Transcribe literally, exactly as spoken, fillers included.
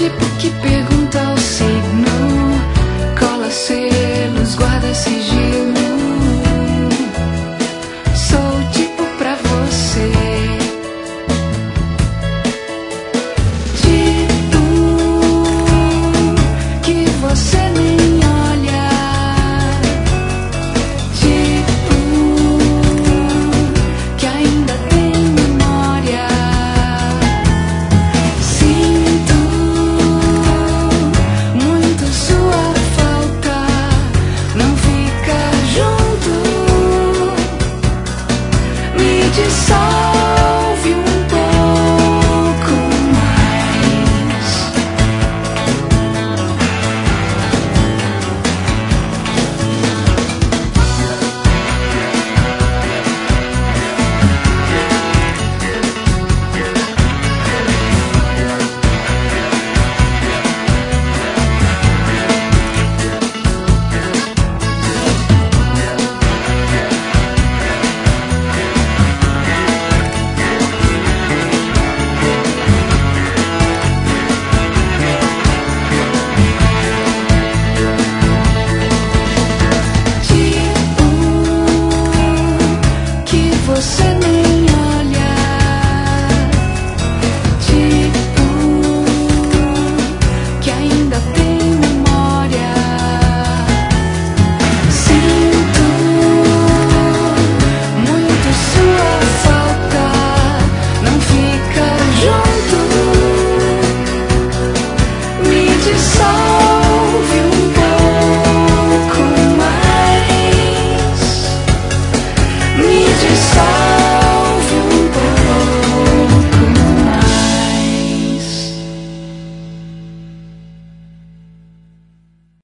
tipo que pergunta o signo, cola selos, guarda sigilo. Sou o tipo pra você. Tipo que você nem olha. Tipo que ainda tem memória. Sinto muito sua falta. Não fica junto. Me dissolve um pouco mais. Tipo que você